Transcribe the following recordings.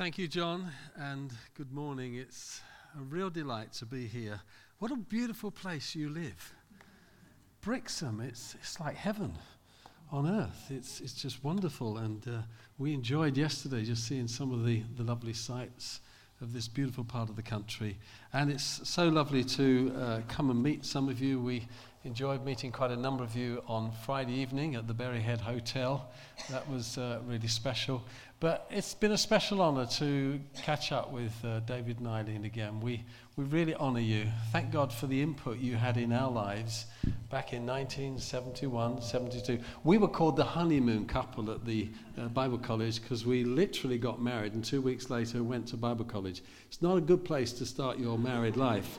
Thank you, John, and good morning. It's a real delight to be here. What a beautiful place you live. Brixham, it's like heaven on earth. It's just wonderful, and we enjoyed yesterday just seeing some of the lovely sights of this beautiful part of the country. And it's so lovely to come and meet some of you. We enjoyed meeting quite a number of you on Friday evening at the Berryhead Hotel. That was really special. But it's been a special honour to catch up with David and Eileen again. We really honour you. Thank God for the input you had in our lives back in 1971, 72. We were called the honeymoon couple at the Bible college because we literally got married and 2 weeks later went to Bible college. It's not a good place to start your married life.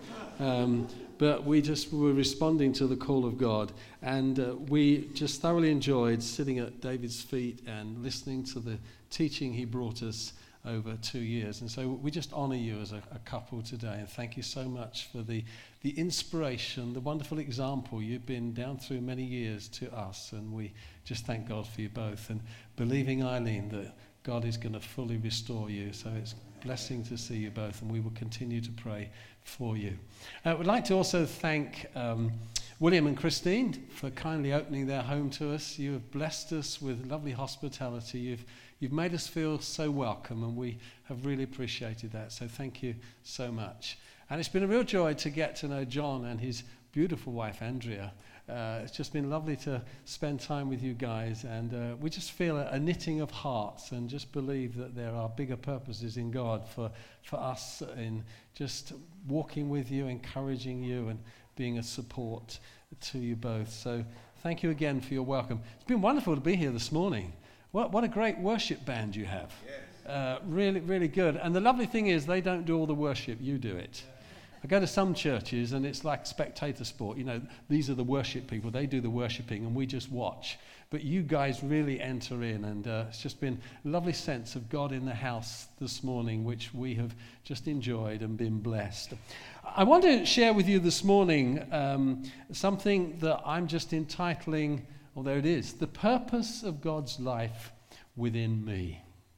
But we just were responding to the call of God, and we just thoroughly enjoyed sitting at David's feet and listening to the teaching he brought us over 2 years. And so we just honour you as a couple today, and thank you so much for the inspiration, the wonderful example you've been down through many years to us, and we just thank God for you both, and believing, Eileen, that God is going to fully restore you. So it's a blessing to see you both, and we will continue to pray for you. We'd like to also thank William and Christine for kindly opening their home to us. You have blessed us with lovely hospitality. You've made us feel so welcome, and we have really appreciated that. So thank you so much. And it's been a real joy to get to know John and his beautiful wife, Andrea. It's just been lovely to spend time with you guys, and we just feel a knitting of hearts and just believe that there are bigger purposes in God for us in just walking with you, encouraging you, and being a support to you both. So thank you again for your welcome. It's been wonderful to be here this morning. What a great worship band you have. Yes. Really, really good. And the lovely thing is they don't do all the worship, you do it. I go to some churches and it's like spectator sport. You know, these are the worship people. They do the worshiping and we just watch. But you guys really enter in, and it's just been a lovely sense of God in the house this morning, which we have just enjoyed and been blessed. I want to share with you this morning something that I'm just entitling, well, there it is, The Purpose of God's Life Within Me.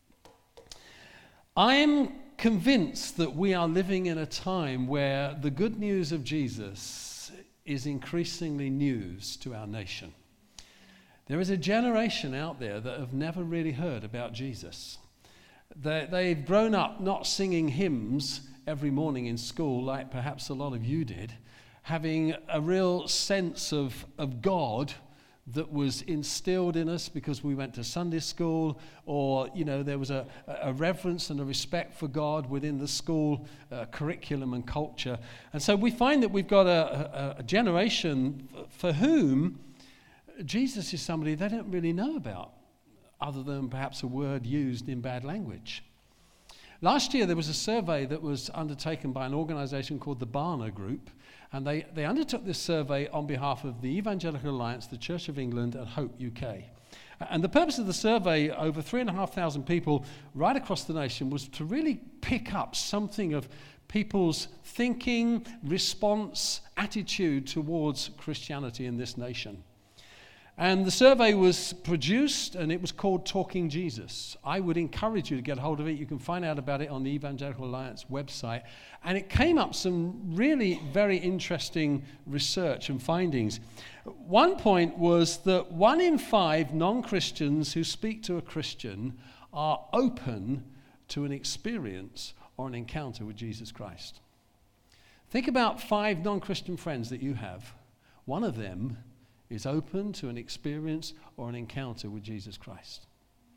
I am convinced that we are living in a time where the good news of Jesus is increasingly news to our nation. There is a generation out there that have never really heard about Jesus. They've grown up not singing hymns every morning in school like perhaps a lot of you did, having a real sense of God that was instilled in us because we went to Sunday school, or there was a reverence and a respect for God within the school curriculum and culture. And so we find that we've got a generation for whom Jesus is somebody they don't really know about, other than perhaps a word used in bad language. Last year there was a survey that was undertaken by an organisation called the Barna Group, and they undertook this survey on behalf of the Evangelical Alliance, the Church of England, and Hope UK. And the purpose of the survey, over 3,500 people right across the nation, was to really pick up something of people's thinking, response, attitude towards Christianity in this nation. And the survey was produced, and it was called Talking Jesus. I would encourage you to get hold of it. You can find out about it on the Evangelical Alliance website. And it came up some really very interesting research and findings. One point was that 1 in 5 non-Christians who speak to a Christian are open to an experience or an encounter with Jesus Christ. Think about 5 non-Christian friends that you have. One of them is open to an experience or an encounter with Jesus Christ.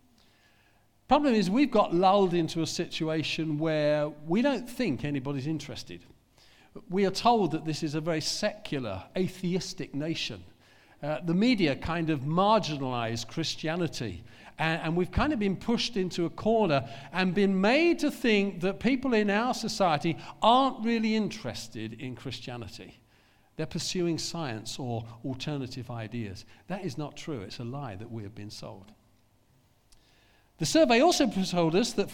Problem is, we've got lulled into a situation where we don't think anybody's interested. We are told that this is a very secular, atheistic nation. The media kind of marginalize Christianity, and we've kind of been pushed into a corner and been made to think that people in our society aren't really interested in Christianity. They're pursuing science or alternative ideas. That is not true. It's a lie that we have been sold. The survey also told us that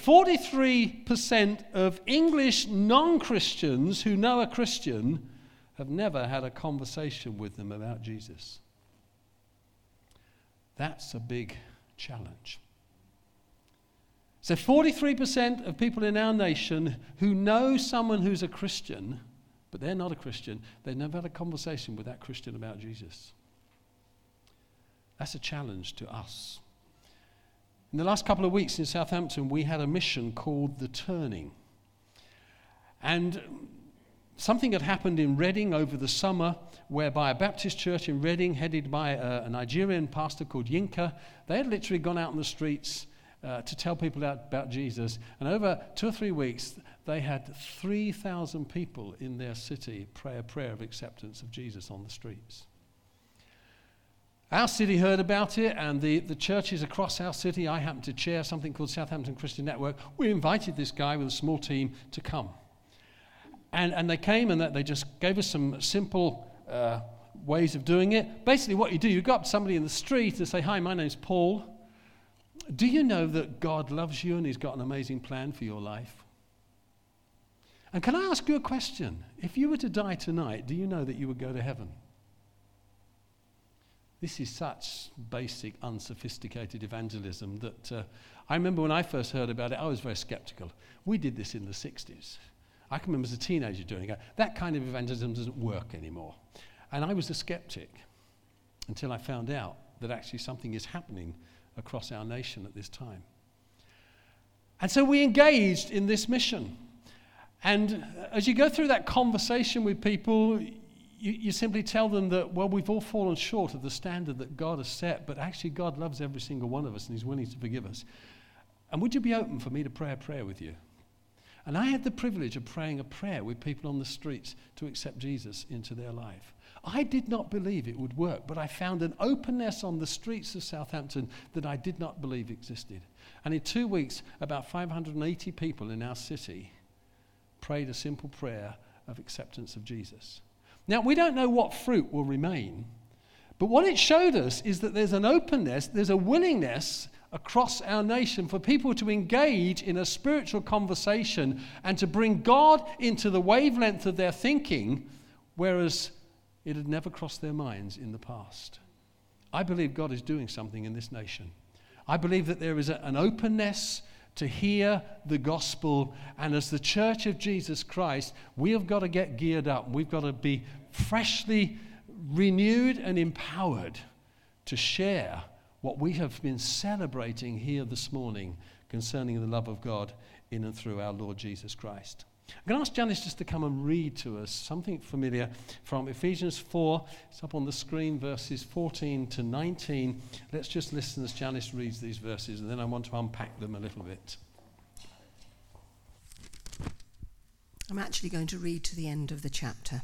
43% of English non-Christians who know a Christian have never had a conversation with them about Jesus. That's a big challenge. So 43% of people in our nation who know someone who's a Christian, but they're not a Christian, they've never had a conversation with that Christian about Jesus. That's a challenge to us. In the last couple of weeks in Southampton, we had a mission called The Turning. And something had happened in Reading over the summer, whereby a Baptist church in Reading, headed by a Nigerian pastor called Yinka, they had literally gone out in the streets to tell people about Jesus. And over 2 or 3 weeks, they had 3,000 people in their city pray a prayer of acceptance of Jesus on the streets. Our city heard about it, and the churches across our city, I happen to chair something called Southampton Christian Network. We invited this guy with a small team to come. And they came, and they just gave us some simple ways of doing it. Basically what you do, you go up to somebody in the street and say, "Hi, my name's Paul. Do you know that God loves you and he's got an amazing plan for your life? And can I ask you a question? If you were to die tonight, do you know that you would go to heaven?" This is such basic, unsophisticated evangelism that I remember when I first heard about it, I was very skeptical. We did this in the 60s. I can remember as a teenager doing it. That kind of evangelism doesn't work anymore. And I was a skeptic until I found out that actually something is happening across our nation at this time. And so we engaged in this mission. And as you go through that conversation with people, you simply tell them that, well, we've all fallen short of the standard that God has set, but actually God loves every single one of us and he's willing to forgive us. And would you be open for me to pray a prayer with you? And I had the privilege of praying a prayer with people on the streets to accept Jesus into their life. I did not believe it would work, but I found an openness on the streets of Southampton that I did not believe existed. And in 2 weeks, about 580 people in our city prayed a simple prayer of acceptance of Jesus. Now, we don't know what fruit will remain, but what it showed us is that there's an openness, there's a willingness across our nation for people to engage in a spiritual conversation and to bring God into the wavelength of their thinking, whereas it had never crossed their minds in the past. I believe God is doing something in this nation. I believe that there is an openness to hear the gospel, and as the Church of Jesus Christ, we have got to get geared up. We've got to be freshly renewed and empowered to share what we have been celebrating here this morning concerning the love of God in and through our Lord Jesus Christ. I'm going to ask Janice just to come and read to us something familiar from Ephesians 4. It's up on the screen, verses 14 to 19. Let's just listen as Janice reads these verses, and then I want to unpack them a little bit. I'm actually going to read to the end of the chapter.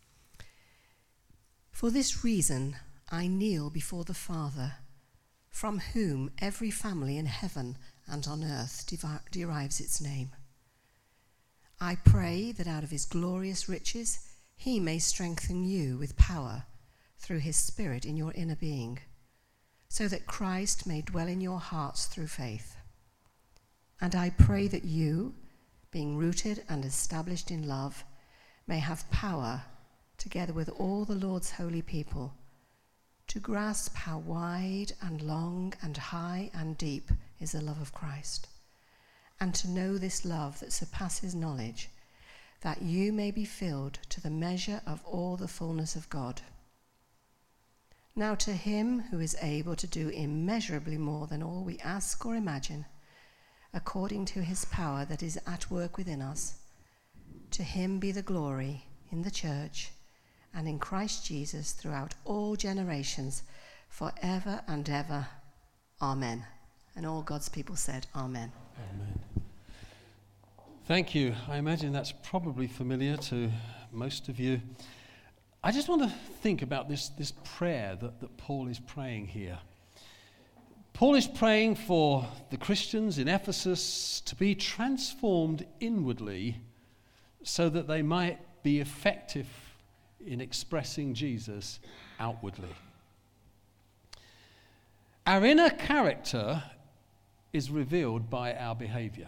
"For this reason I kneel before the Father, from whom every family in heaven and on earth derives its name. I pray that out of his glorious riches he may strengthen you with power through his Spirit in your inner being, so that Christ may dwell in your hearts through faith. And I pray that you, being rooted and established in love, may have power, together with all the Lord's holy people, to grasp how wide and long and high and deep is the love of Christ, and to know this love that surpasses knowledge, that you may be filled to the measure of all the fullness of God. Now to him who is able to do immeasurably more than all we ask or imagine, according to his power that is at work within us, to him be the glory in the church and in Christ Jesus throughout all generations, forever and ever. Amen." And all God's people said, Amen. Amen. Thank you. I imagine that's probably familiar to most of you. I just want to think about this prayer that Paul is praying here. Paul is praying for the Christians in Ephesus to be transformed inwardly so that they might be effective in expressing Jesus outwardly. Our inner character is revealed by our behavior.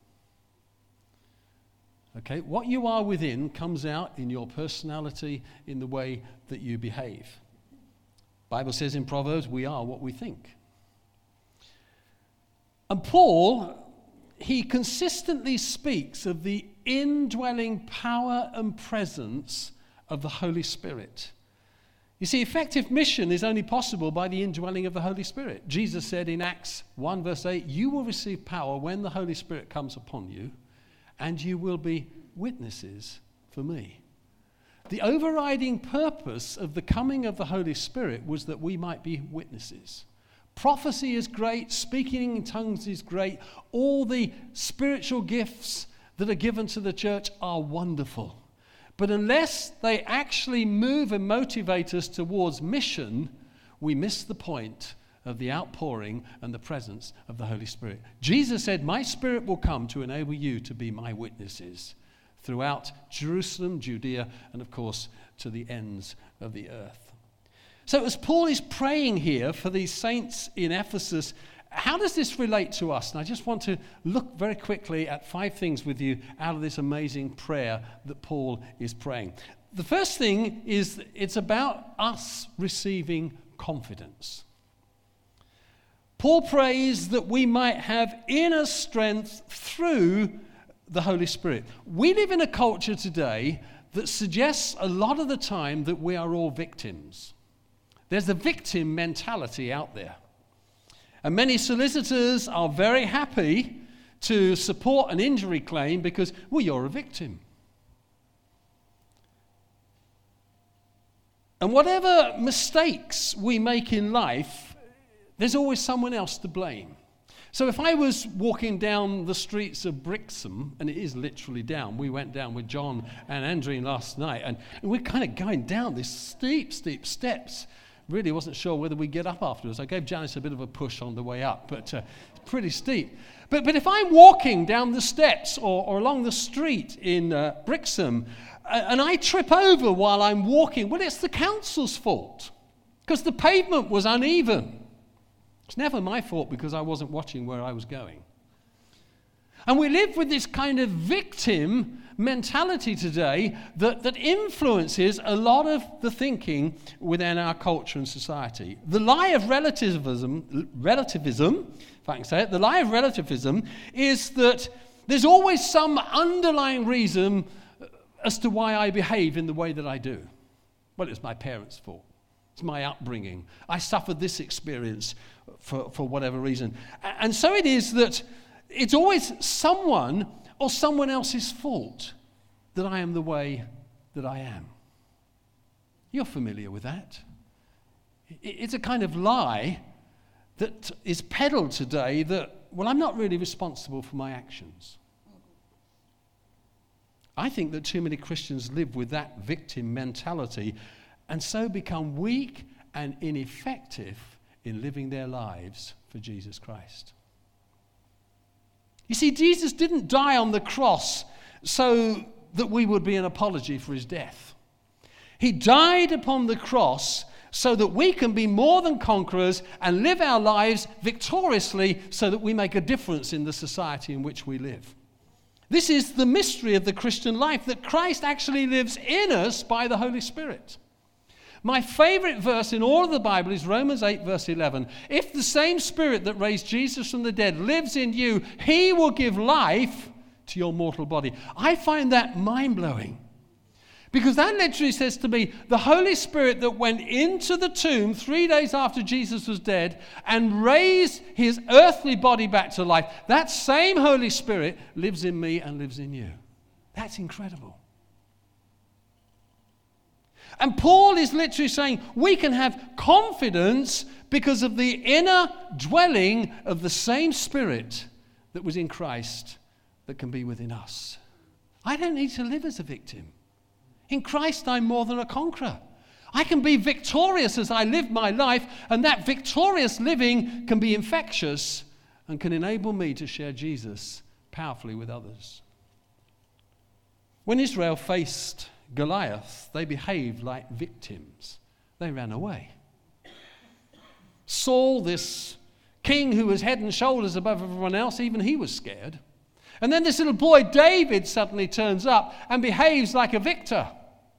Okay, what you are within comes out in your personality, in the way that you behave. The Bible says in Proverbs, we are what we think. And Paul he consistently speaks of the indwelling power and presence of the Holy Spirit. You see, effective mission is only possible by the indwelling of the Holy Spirit. Jesus said in Acts 1 verse 8, you will receive power when the Holy Spirit comes upon you, and you will be witnesses for me. The overriding purpose of the coming of the Holy Spirit was that we might be witnesses. Prophecy is great, speaking in tongues is great, all the spiritual gifts that are given to the church are wonderful. But unless they actually move and motivate us towards mission, we miss the point of the outpouring and the presence of the Holy Spirit. Jesus said, my Spirit will come to enable you to be my witnesses throughout Jerusalem, Judea, and of course to the ends of the earth. So as Paul is praying here for these saints in Ephesus, how does this relate to us? And I just want to look very quickly at 5 things with you out of this amazing prayer that Paul is praying. The first thing is it's about us receiving confidence. Paul prays that we might have inner strength through the Holy Spirit. We live in a culture today that suggests a lot of the time that we are all victims. There's a victim mentality out there. And many solicitors are very happy to support an injury claim because, well, you're a victim. And whatever mistakes we make in life, there's always someone else to blame. So if I was walking down the streets of Brixham, and it is literally down, we went down with John and Andrew last night, and we're kind of going down these steep steps. Really wasn't sure whether we'd get up afterwards. I gave Janice a bit of a push on the way up, but it's pretty steep. But if I'm walking down the steps or along the street in Brixham, and I trip over while I'm walking, well, it's the council's fault, because the pavement was uneven. It's never my fault because I wasn't watching where I was going. And we live with this kind of victim mentality today that influences a lot of the thinking within our culture and society. The lie of relativism, if I can say it, the lie of relativism is that there's always some underlying reason as to why I behave in the way that I do. Well, it's my parents' fault. It's my upbringing. I suffered this experience for whatever reason. And so it is that it's always someone or someone else's fault that I am the way that I am. You're familiar with that. It's a kind of lie that is peddled today that, well, I'm not really responsible for my actions. I think that too many Christians live with that victim mentality and so become weak and ineffective in living their lives for Jesus Christ. You see, Jesus didn't die on the cross so that we would be an apology for his death. He died upon the cross so that we can be more than conquerors and live our lives victoriously so that we make a difference in the society in which we live. This is the mystery of the Christian life, that Christ actually lives in us by the Holy Spirit. My favorite verse in all of the Bible is Romans 8 verse 11. If the same Spirit that raised Jesus from the dead lives in you, he will give life to your mortal body. I find that mind-blowing, because that literally says to me, the Holy Spirit that went into the tomb 3 days after Jesus was dead and raised his earthly body back to life, that same Holy Spirit lives in me and lives in you. That's incredible. And Paul is literally saying we can have confidence because of the inner dwelling of the same Spirit that was in Christ that can be within us. I don't need to live as a victim. In Christ, I'm more than a conqueror. I can be victorious as I live my life, and that victorious living can be infectious and can enable me to share Jesus powerfully with others. When Israel faced Goliath, they behaved like victims. They ran away. Saul, this king who was head and shoulders above everyone else, even he was scared. And then this little boy, David, suddenly turns up and behaves like a victor.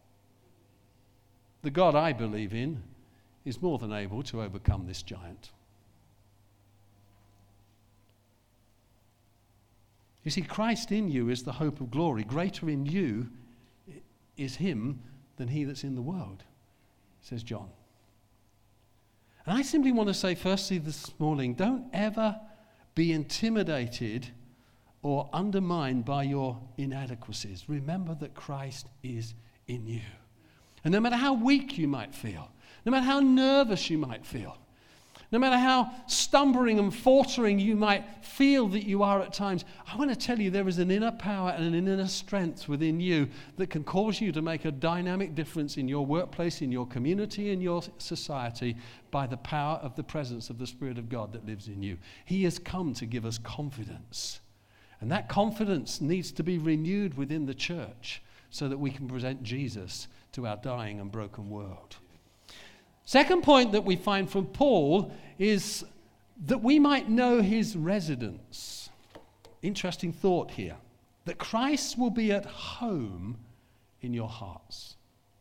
The God I believe in is more than able to overcome this giant. You see, Christ in you is the hope of glory. Greater in you is him than he that's in the world, says John. And I simply want to say, firstly, this morning, don't ever be intimidated or undermined by your inadequacies. Remember that Christ is in you. And no matter how weak you might feel, no matter how nervous you might feel, no matter how stumbling and faltering you might feel that you are at times, I want to tell you there is an inner power and an inner strength within you that can cause you to make a dynamic difference in your workplace, in your community, in your society by the power of the presence of the Spirit of God that lives in you. He has come to give us confidence. And that confidence needs to be renewed within the church so that we can present Jesus to our dying and broken world. Second point that we find from Paul is that we might know his residence. Interesting thought here. That Christ will be at home in your hearts.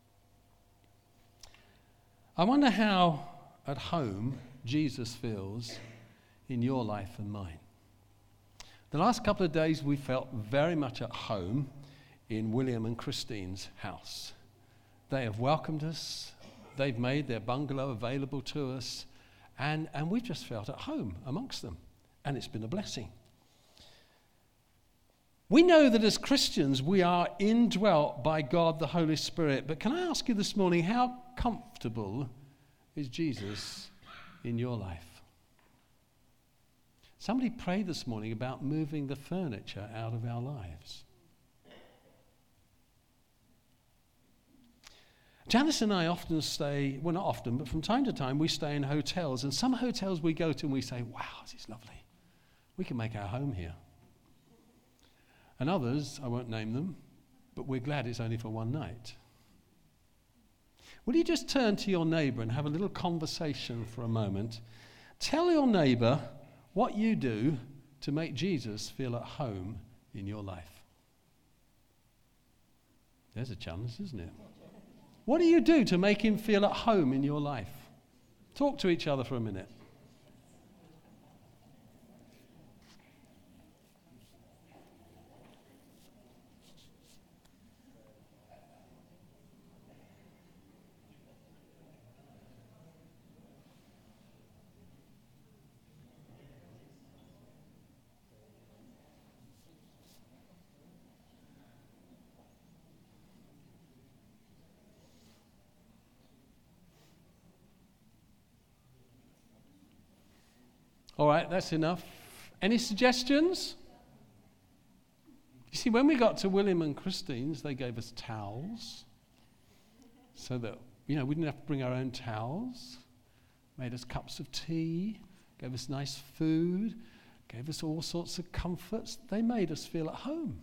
I wonder how at home Jesus feels in your life and mine. The last couple of days we felt very much at home in William and Christine's house. They have welcomed us. They've made their bungalow available to us, and we've just felt at home amongst them, and it's been a blessing. We know that as Christians we are indwelt by God the Holy Spirit, but can I ask you this morning, how comfortable is Jesus in your life? Somebody prayed this morning about moving the furniture out of our lives. Janice and I often stay, well not often, but from time to time we stay in hotels, and some hotels we go to and we say, wow, this is lovely. We can make our home here. And others, I won't name them, but we're glad it's only for one night. Will you just turn to your neighbour and have a little conversation for a moment? Tell your neighbour what you do to make Jesus feel at home in your life. There's a challenge, isn't it? What do you do to make him feel at home in your life? Talk to each other for a minute. All right, that's enough. Any suggestions? You see, when we got to William and Christine's, they gave us towels so that, we didn't have to bring our own towels. Made us cups of tea, gave us nice food, gave us all sorts of comforts. They made us feel at home.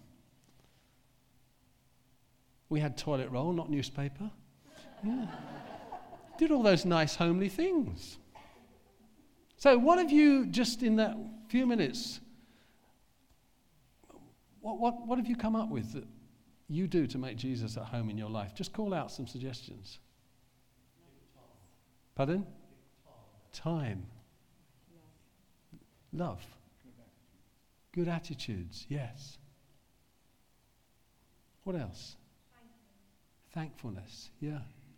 We had toilet roll, not newspaper. Yeah. Did all those nice homely things. So what have you, just in that few minutes, what have you come up with that you do to make Jesus at home in your life? Just call out some suggestions. Pardon? Time. Love. Good attitudes, yes. What else? Thankfulness, yeah.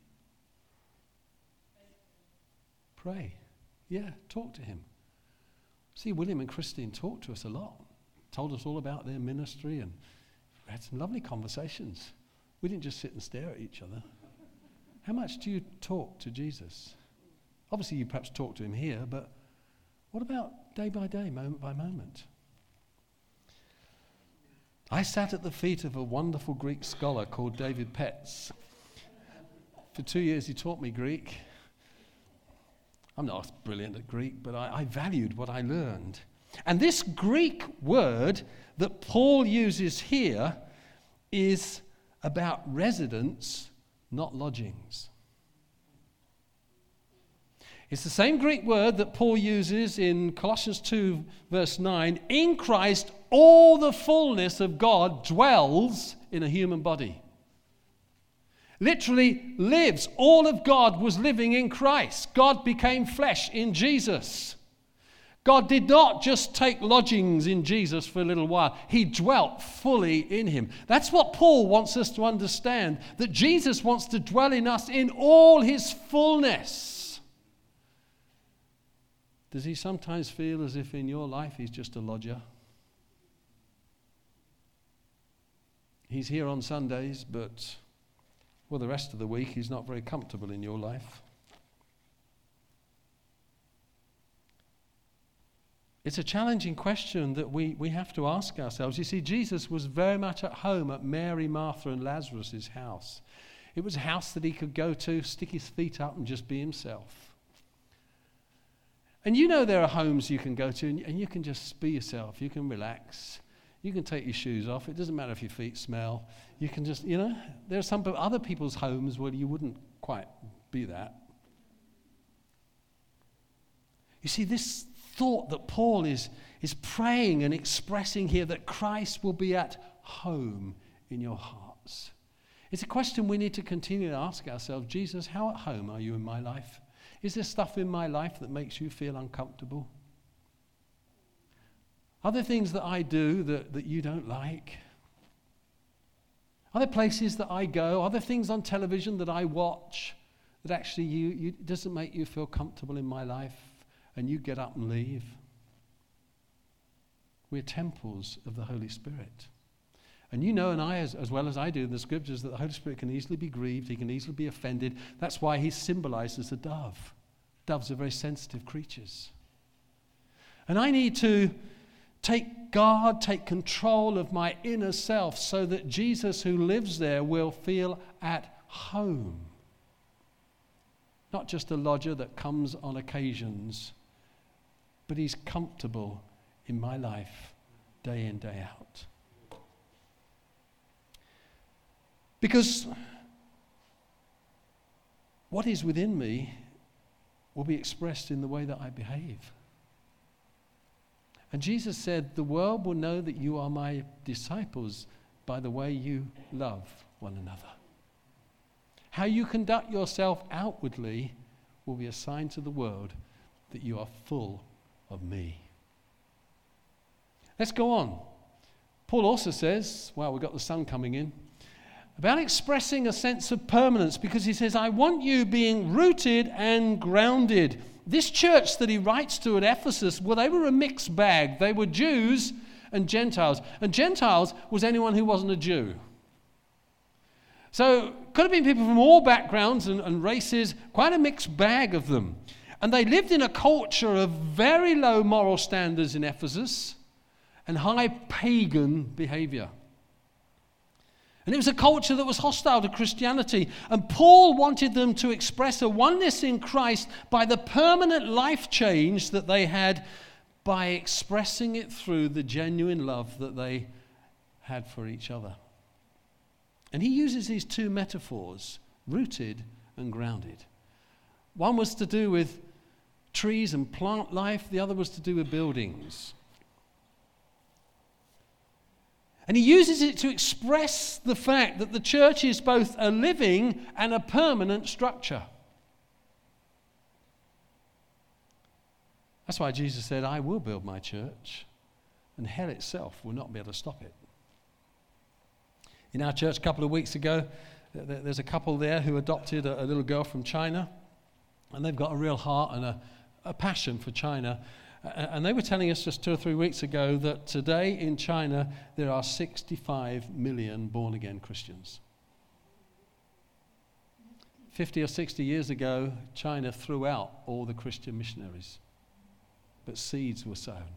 Pray. Yeah, talk to him. See, William and Christine talked to us a lot. Told us all about their ministry, and we had some lovely conversations. We didn't just sit and stare at each other. How much do you talk to Jesus? Obviously, you perhaps talk to him here, but what about day by day, moment by moment? I sat at the feet of a wonderful Greek scholar called David Petz. For 2 years, he taught me Greek. I'm not brilliant at Greek, but I valued what I learned. And this Greek word that Paul uses here is about residence, not lodgings. It's the same Greek word that Paul uses in Colossians 2, verse 9. In Christ, all the fullness of God dwells in a human body. Literally lives. All of God was living in Christ. God became flesh in Jesus. God did not just take lodgings in Jesus for a little while. He dwelt fully in him. That's what Paul wants us to understand, that Jesus wants to dwell in us in all his fullness. Does he sometimes feel as if in your life he's just a lodger? He's here on Sundays, but well, the rest of the week he's not very comfortable in your life. It's a challenging question that we have to ask ourselves. You see, Jesus was very much at home at Mary, Martha, and Lazarus' house. It was a house that he could go to, stick his feet up, and just be himself. And you know there are homes you can go to, and you can just be yourself. You can relax. You can take your shoes off. It doesn't matter if your feet smell. You can just, there are some other people's homes where you wouldn't quite be that. You see, this thought that Paul is praying and expressing here, that Christ will be at home in your hearts. It's a question we need to continue to ask ourselves. Jesus, how at home are you in my life? Is there stuff in my life that makes you feel uncomfortable? Are there things that I do that you don't like? Are there places that I go? Are there things on television that I watch that actually you doesn't make you feel comfortable in my life? And you get up and leave. We're temples of the Holy Spirit. And you know, and I, as well as I do in the scriptures, that the Holy Spirit can easily be grieved, he can easily be offended. That's why he's symbolized as a dove. Doves are very sensitive creatures. And I need to take control of my inner self so that Jesus who lives there will feel at home. Not just a lodger that comes on occasions, but he's comfortable in my life day in, day out. Because what is within me will be expressed in the way that I behave. And Jesus said, the world will know that you are my disciples by the way you love one another. How you conduct yourself outwardly will be a sign to the world that you are full of me. Let's go on. Paul also says, we've got the sun coming in, about expressing a sense of permanence, because he says, I want you being rooted and grounded. This church that he writes to at Ephesus, they were a mixed bag. They were Jews and Gentiles. And Gentiles was anyone who wasn't a Jew. So could have been people from all backgrounds and races, quite a mixed bag of them. And they lived in a culture of very low moral standards in Ephesus and high pagan behavior. And it was a culture that was hostile to Christianity. And Paul wanted them to express a oneness in Christ by the permanent life change that they had, by expressing it through the genuine love that they had for each other. And he uses these two metaphors, rooted and grounded. One was to do with trees and plant life. The other was to do with buildings. And he uses it to express the fact that the church is both a living and a permanent structure. That's why Jesus said, I will build my church, and hell itself will not be able to stop it. In our church a couple of weeks ago, there's a couple there who adopted a little girl from China, and they've got a real heart and a passion for China. And they were telling us just 2 or 3 weeks ago that today in China there are 65 million born-again Christians. 50 or 60 years ago, China threw out all the Christian missionaries, but seeds were sown.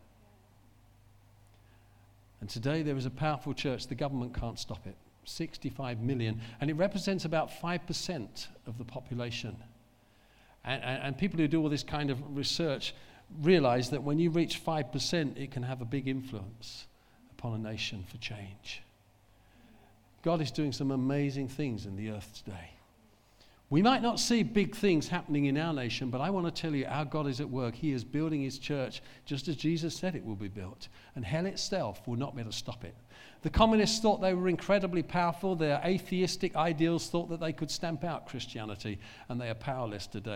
And today there is a powerful church. The government can't stop it. 65 million. And it represents about 5% of the population. And people who do all this kind of research realize that when you reach 5%, it can have a big influence upon a nation for change. God is doing some amazing things in the earth today. We might not see big things happening in our nation, but I want to tell you, our God is at work. He is building his church just as Jesus said it will be built. And hell itself will not be able to stop it. The communists thought they were incredibly powerful. Their atheistic ideals thought that they could stamp out Christianity, and they are powerless today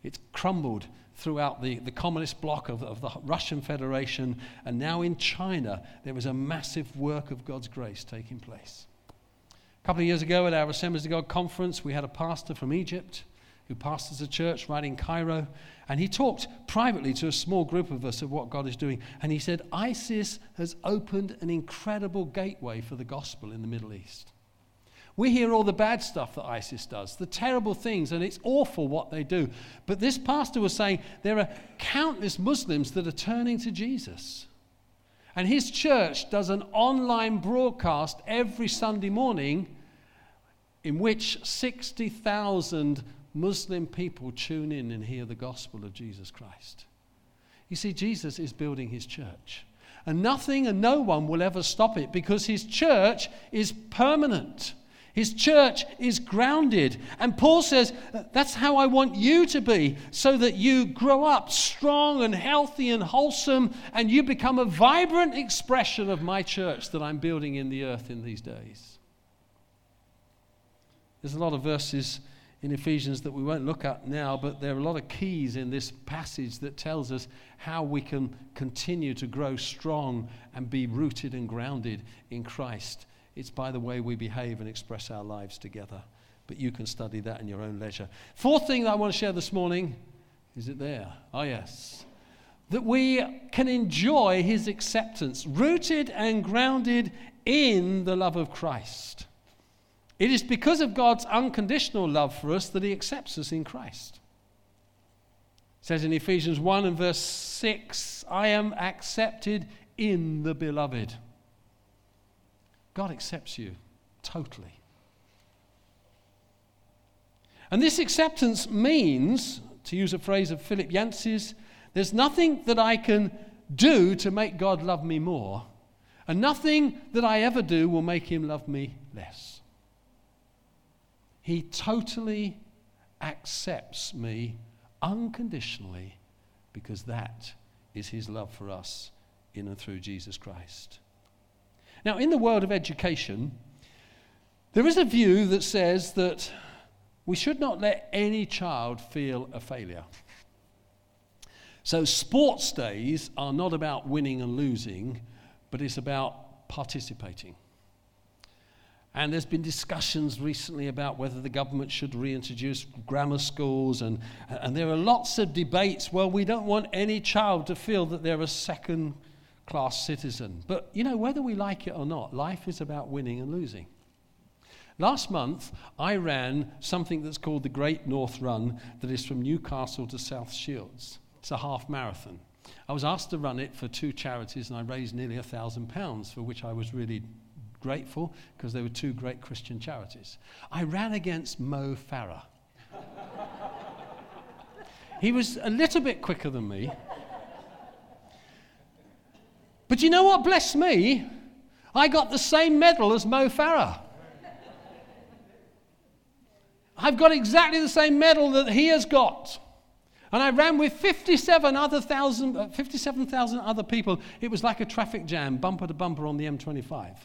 It's crumbled throughout the communist bloc of the Russian Federation, and now in China there is a massive work of God's grace taking place. A couple of years ago at our Assemblies of God conference, we had a pastor from Egypt who pastors a church right in Cairo, and he talked privately to a small group of us of what God is doing, and he said, ISIS has opened an incredible gateway for the gospel in the Middle East. We hear all the bad stuff that ISIS does, the terrible things, and it's awful what they do. But this pastor was saying there are countless Muslims that are turning to Jesus. And his church does an online broadcast every Sunday morning in which 60,000 Muslim people tune in and hear the gospel of Jesus Christ. You see, Jesus is building his church. And nothing and no one will ever stop it, because his church is permanent. His church is grounded. And Paul says, that's how I want you to be, so that you grow up strong and healthy and wholesome, and you become a vibrant expression of my church that I'm building in the earth in these days. There's a lot of verses in Ephesians that we won't look at now, but there are a lot of keys in this passage that tells us how we can continue to grow strong and be rooted and grounded in Christ. It's by the way we behave and express our lives together. But you can study that in your own leisure. Fourth thing that I want to share this morning, is it there? Oh, yes. That we can enjoy his acceptance, rooted and grounded in the love of Christ. It is because of God's unconditional love for us that he accepts us in Christ. It says in Ephesians 1 and verse 6, I am accepted in the beloved. God accepts you totally. And this acceptance means, to use a phrase of Philip Yancey's, there's nothing that I can do to make God love me more, and nothing that I ever do will make him love me less. He totally accepts me unconditionally, because that is his love for us in and through Jesus Christ. Now, in the world of education, there is a view that says that we should not let any child feel a failure. So sports days are not about winning and losing, but it's about participating. And there's been discussions recently about whether the government should reintroduce grammar schools, and there are lots of debates. Well, we don't want any child to feel that they're a second-class citizen. But, you know, whether we like it or not, life is about winning and losing. Last month, I ran something that's called the Great North Run, that is from Newcastle to South Shields. It's a half marathon. I was asked to run it for 2 charities, and I raised nearly £1,000, for which I was really grateful, because they were 2 great Christian charities. I ran against Mo Farah. He was a little bit quicker than me. But you know what blessed me? I got the same medal as Mo Farah. I've got exactly the same medal that he has got. And I ran with 57,000 other people. It was like a traffic jam, bumper to bumper on the M25.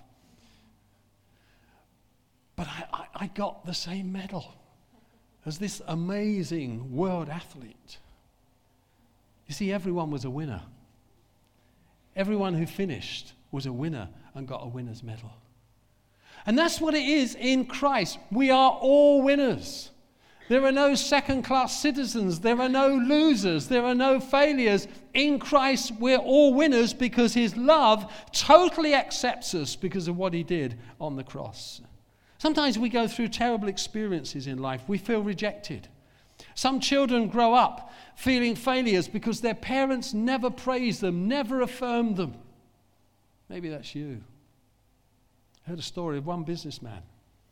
But I got the same medal as this amazing world athlete. You see, everyone was a winner. Everyone who finished was a winner and got a winner's medal. And that's what it is in Christ. We are all winners. There are no second-class citizens. There are no losers. There are no failures. In Christ, we're all winners, because his love totally accepts us because of what he did on the cross. Sometimes we go through terrible experiences in life. We feel rejected. Some children grow up feeling failures because their parents never praised them, never affirmed them. Maybe that's you. I heard a story of one businessman.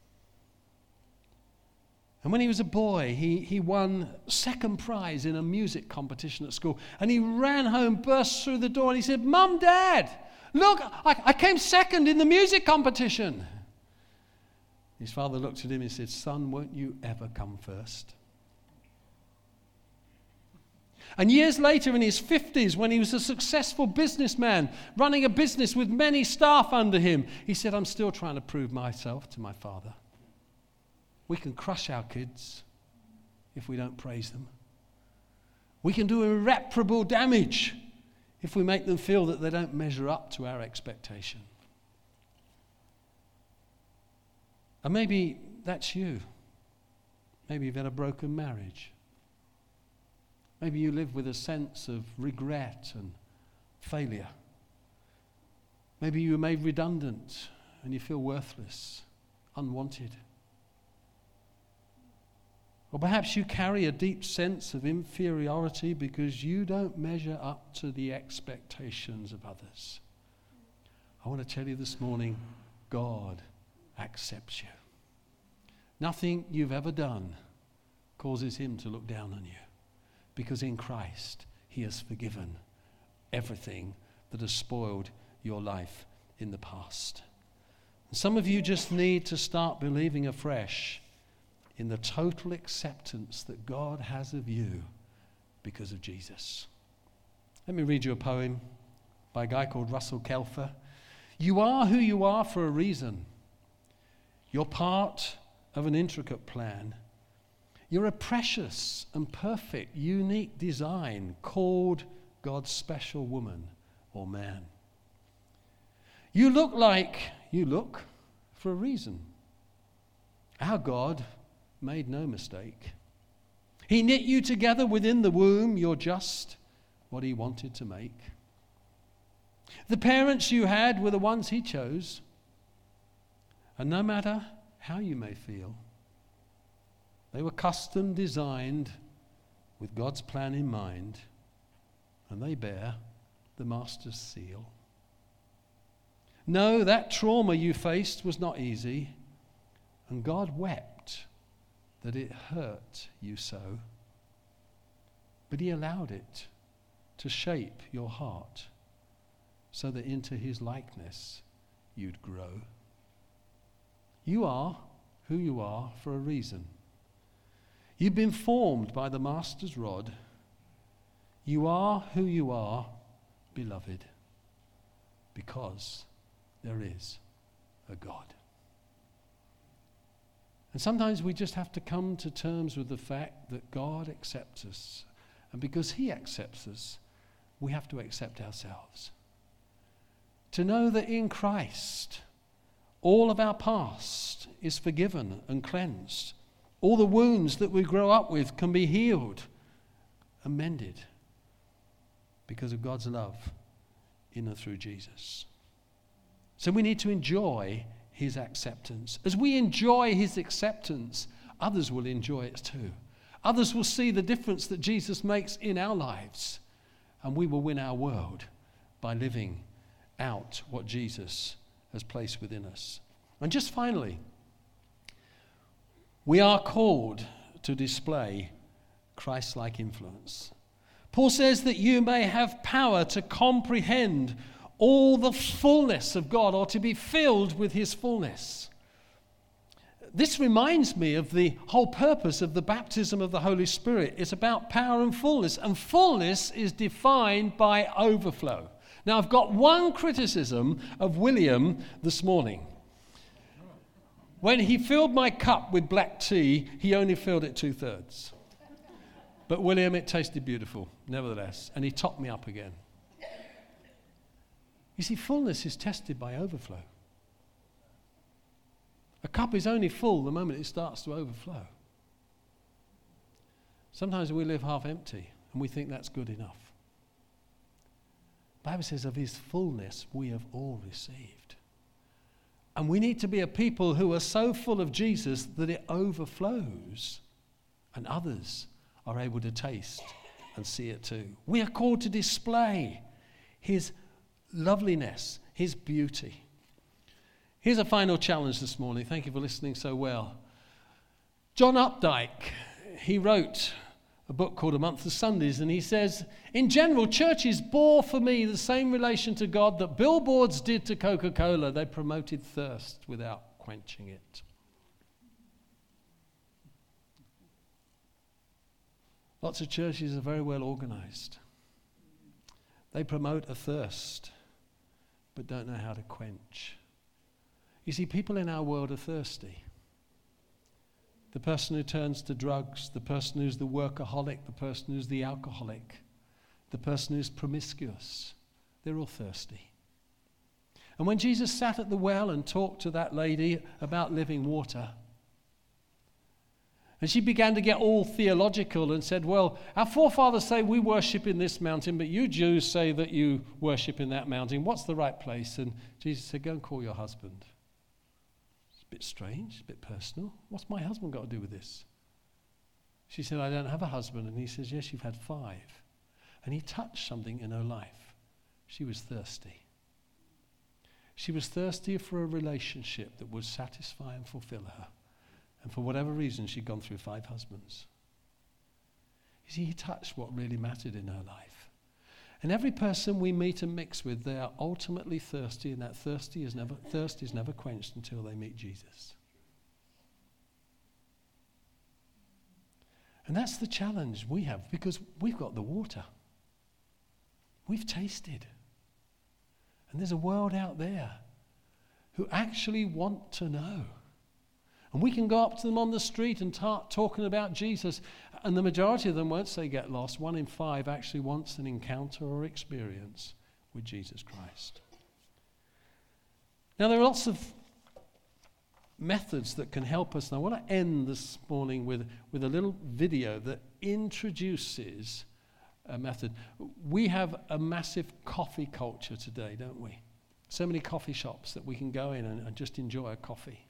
And when he was a boy, he won second prize in a music competition at school. And he ran home, burst through the door, and he said, Mum, Dad, look, I came second in the music competition. His father looked at him and said, Son, won't you ever come first? And years later, in his 50s, when he was a successful businessman, running a business with many staff under him, he said, I'm still trying to prove myself to my father. We can crush our kids if we don't praise them. We can do irreparable damage if we make them feel that they don't measure up to our expectation. And maybe that's you. Maybe you've had a broken marriage. Maybe you live with a sense of regret and failure. Maybe you were made redundant and you feel worthless, unwanted. Or perhaps you carry a deep sense of inferiority because you don't measure up to the expectations of others. I want to tell you this morning, God accepts you. Nothing you've ever done causes him to look down on you, because in Christ he has forgiven everything that has spoiled your life in the past. And some of you just need to start believing afresh in the total acceptance that God has of you because of Jesus. Let me read you a poem by a guy called Russell Kelfer. You are who you are for a reason. You're part of an intricate plan. You're a precious and perfect, unique design called God's special woman or man. You look like you look for a reason. Our God made no mistake. He knit you together within the womb. You're just what he wanted to make. The parents you had were the ones he chose. And no matter how you may feel, they were custom designed with God's plan in mind, and they bear the Master's seal. No, that trauma you faced was not easy, and God wept that it hurt you so. But he allowed it to shape your heart so that into his likeness you'd grow. You are who you are for a reason. You've been formed by the Master's rod. You are who you are, beloved, because there is a God. And sometimes we just have to come to terms with the fact that God accepts us. And because he accepts us, we have to accept ourselves. To know that in Christ, all of our past is forgiven and cleansed. All the wounds that we grow up with can be healed and mended because of God's love in and through Jesus. So we need to enjoy his acceptance. As we enjoy his acceptance, others will enjoy it too. Others will see the difference that Jesus makes in our lives, and we will win our world by living out what Jesus has placed within us. And just finally, we are called to display Christ-like influence. Paul says that you may have power to comprehend all the fullness of God, or to be filled with his fullness. This reminds me of the whole purpose of the baptism of the Holy Spirit. It's about power and fullness is defined by overflow. Now, I've got one criticism of William this morning. When he filled my cup with black tea, he only filled it 2/3. But William, it tasted beautiful, nevertheless, and he topped me up again. You see, fullness is tested by overflow. A cup is only full the moment it starts to overflow. Sometimes we live half empty and we think that's good enough. The Bible says of his fullness we have all received. And we need to be a people who are so full of Jesus that it overflows and others are able to taste and see it too. We are called to display his loveliness, his beauty. Here's a final challenge this morning. Thank you for listening so well. John Updike, he wrote a book called A Month of Sundays, and he says, in general, churches bore for me the same relation to God that billboards did to Coca-Cola. They promoted thirst without quenching it. Lots of churches are very well organized. They promote a thirst, but don't know how to quench. You see, people in our world are thirsty. the person who turns to drugs, the person who's the workaholic, the person who's the alcoholic, the person who's promiscuous. They're all thirsty. And when Jesus sat at the well and talked to that lady about living water, and she began to get all theological and said, well, our forefathers say we worship in this mountain, but you Jews say that you worship in that mountain. What's the right place? And Jesus said, go and call your husband. It's a bit strange, a bit personal. What's my husband got to do with this? She said, I don't have a husband. And he says, yes, you've had 5. And he touched something in her life. She was thirsty. She was thirsty for a relationship that would satisfy and fulfill her. And for whatever reason, she'd gone through 5 husbands. You see, he touched what really mattered in her life. And every person we meet and mix with, they are ultimately thirsty, and that thirst is never quenched until they meet Jesus. And that's the challenge we have, because we've got the water. We've tasted. And there's a world out there who actually want to know. And we can go up to them on the street and start talking about Jesus, and the majority of them, once they get lost, 1 in 5 actually wants an encounter or experience with Jesus Christ. Now, there are lots of methods that can help us, and I want to end this morning with a little video that introduces a method. We have a massive coffee culture today, don't we? So many coffee shops that we can go in and just enjoy a coffee.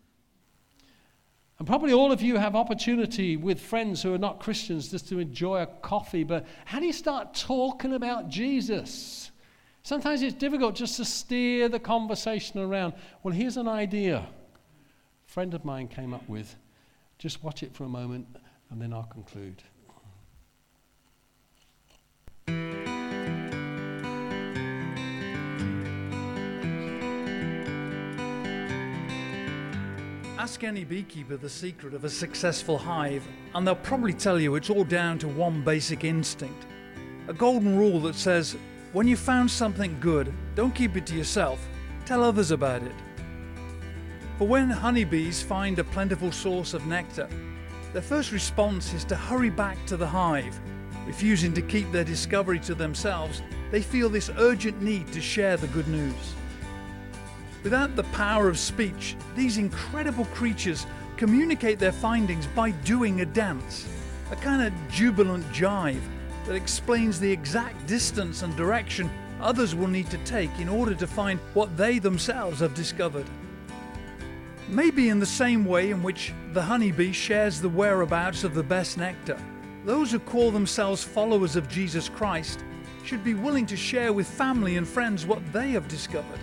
And probably all of you have opportunity with friends who are not Christians just to enjoy a coffee, but how do you start talking about Jesus? Sometimes it's difficult just to steer the conversation around. Well, here's an idea a friend of mine came up with. Just watch it for a moment and then I'll conclude. Ask any beekeeper the secret of a successful hive, and they'll probably tell you it's all down to one basic instinct. A golden rule that says, when you found something good, don't keep it to yourself, tell others about it. For when honeybees find a plentiful source of nectar, their first response is to hurry back to the hive. Refusing to keep their discovery to themselves, they feel this urgent need to share the good news. Without the power of speech, these incredible creatures communicate their findings by doing a dance, a kind of jubilant jive that explains the exact distance and direction others will need to take in order to find what they themselves have discovered. Maybe in the same way in which the honeybee shares the whereabouts of the best nectar, those who call themselves followers of Jesus Christ should be willing to share with family and friends what they have discovered.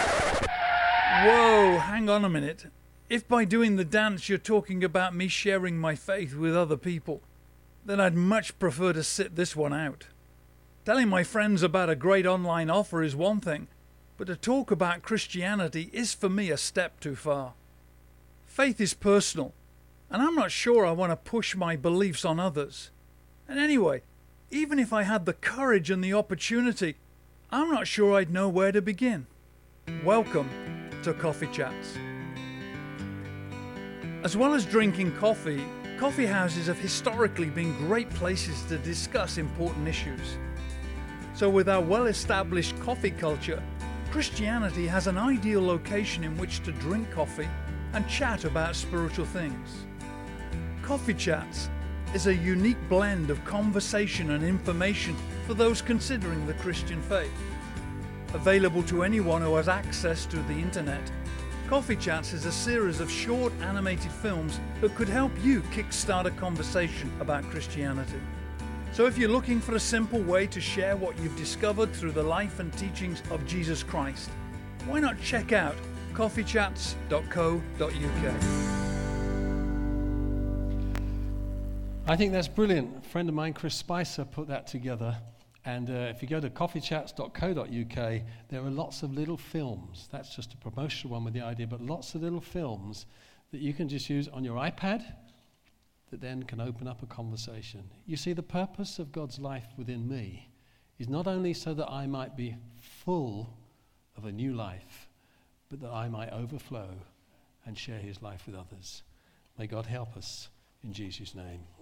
Whoa, hang on a minute. If by doing the dance you're talking about me sharing my faith with other people, then I'd much prefer to sit this one out. Telling my friends about a great online offer is one thing, but to talk about Christianity is for me a step too far. Faith is personal, and I'm not sure I want to push my beliefs on others. And anyway, even if I had the courage and the opportunity, I'm not sure I'd know where to begin. Welcome to Coffee Chats. As well as drinking coffee, coffee houses have historically been great places to discuss important issues. So with our well-established coffee culture, Christianity has an ideal location in which to drink coffee and chat about spiritual things. Coffee Chats is a unique blend of conversation and information for those considering the Christian faith. Available to anyone who has access to the internet, Coffee Chats is a series of short animated films that could help you kickstart a conversation about Christianity. So if you're looking for a simple way to share what you've discovered through the life and teachings of Jesus Christ, why not check out coffeechats.co.uk. I think that's brilliant. A friend of mine, Chris Spicer, put that together. And if you go to coffeechats.co.uk, there are lots of little films. That's just a promotional one with the idea, but lots of little films that you can just use on your iPad that then can open up a conversation. You see, the purpose of God's life within me is not only so that I might be full of a new life, but that I might overflow and share his life with others. May God help us in Jesus' name.